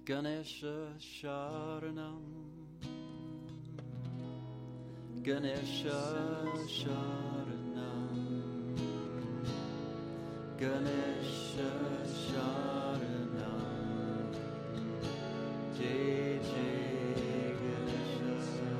Ganesha Sharanam, Ganesha Sharanam, Ganesha Sharanam, Jai Jai Ganesha,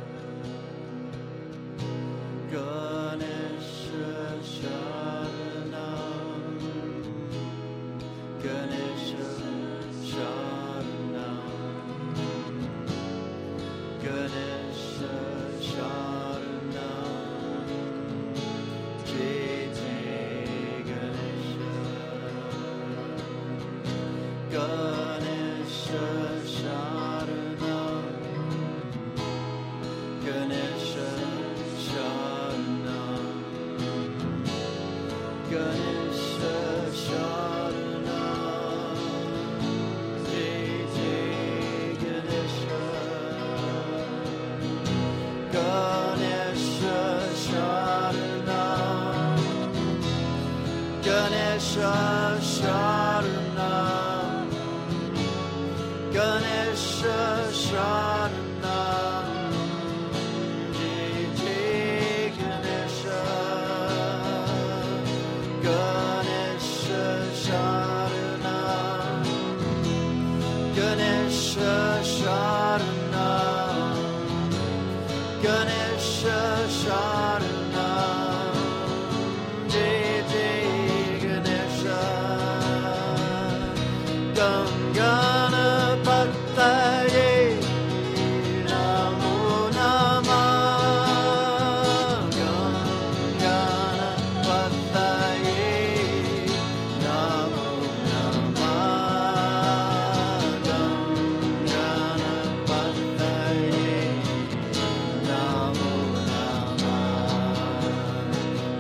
Ganesha Sharanam, Ganesha Sharanam, Ganesha Sharanam, Jai Jai Ganesha, Ganesha Sharanam, Ganesha Sharanam, Ganesha Sharanam, Jai Jai Ganesha, Ganesha Sharanam, Ganesha Sharanam, Ganesha Sharanam, Jai Jai Ganesha, Ganesha Sharanam, Ganesha Sharanam, Ganesha Sharanam, Jai Jai Ganesha, Ganganapataye Namo Namah, Ganganapataye Namo Namah, Ganganapataye Namo Namah,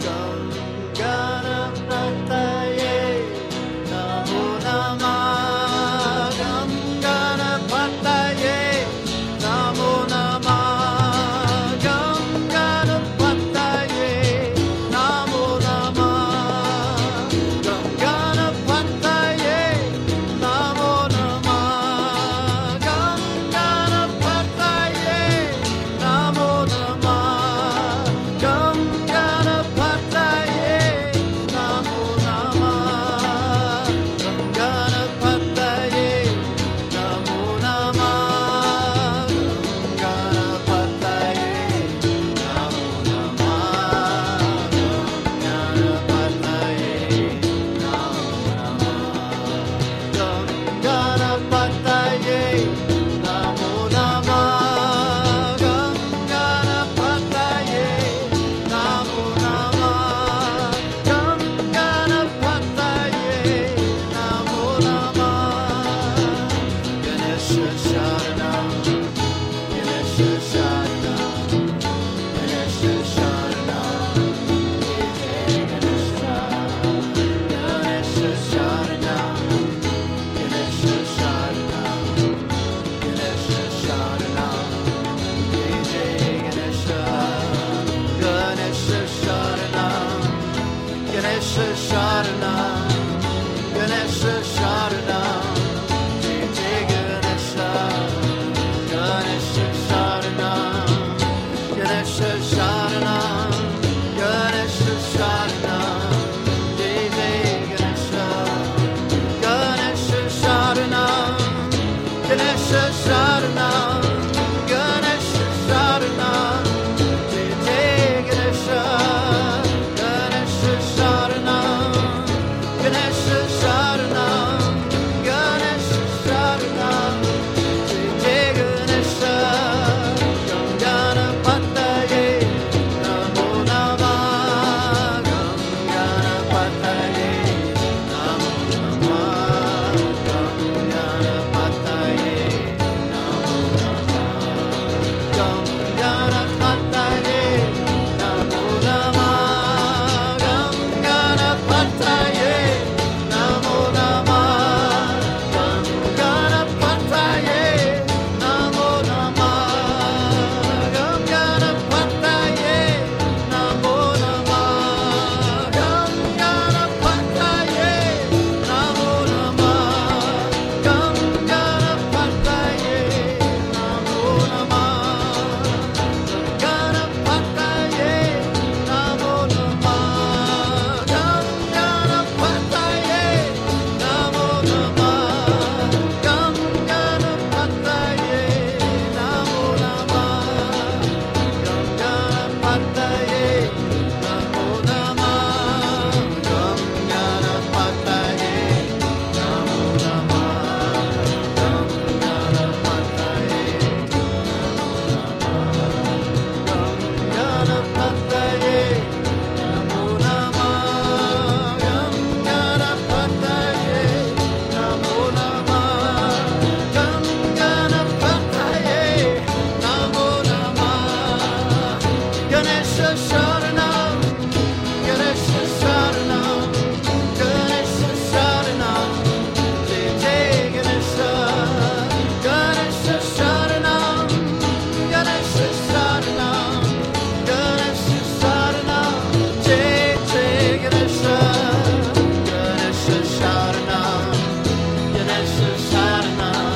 Ganganapataye Namo Namah, Ganganapataye Namo Namah, Ganganapataye Namo Namah, Ganganapataye Namo Namah, Ganganapataye Namo Namah, Ganganapataye Namo Namah, Ganganapataye Namo Namah, Ganganapataye Namo Namah, Ganganapataye Namo Namah, Ganganapataye Namo Namah, Ganganapataye Namo Namah, Ganesha Sharanam, Ganesha Sharanam, Ganesha Sharanam, Jai Ganesha, Ganesha Sharanam, Ganesha Sharanam, Ganesha Sharanam, Jai Ganesha, Ganesha Sharanam, Ganesha Sharanam, Ganesha Sharanam, Jai Ganesha, Ganesha Sharanam, Ganesha Sharanam, Ganesha Sharanam, Jai Ganesha, Ganesha Sharanam, Ganesha Sharanam, Ganesha Sharanam, Jai Ganesha, Ganesha Sharanam, Ganesha Sharanam, Ganesha Sharanam, Jai Ganesha, Ganganapataye Namo Namah, Ganganapataye Namo Namah, Ganganapataye Sharanam.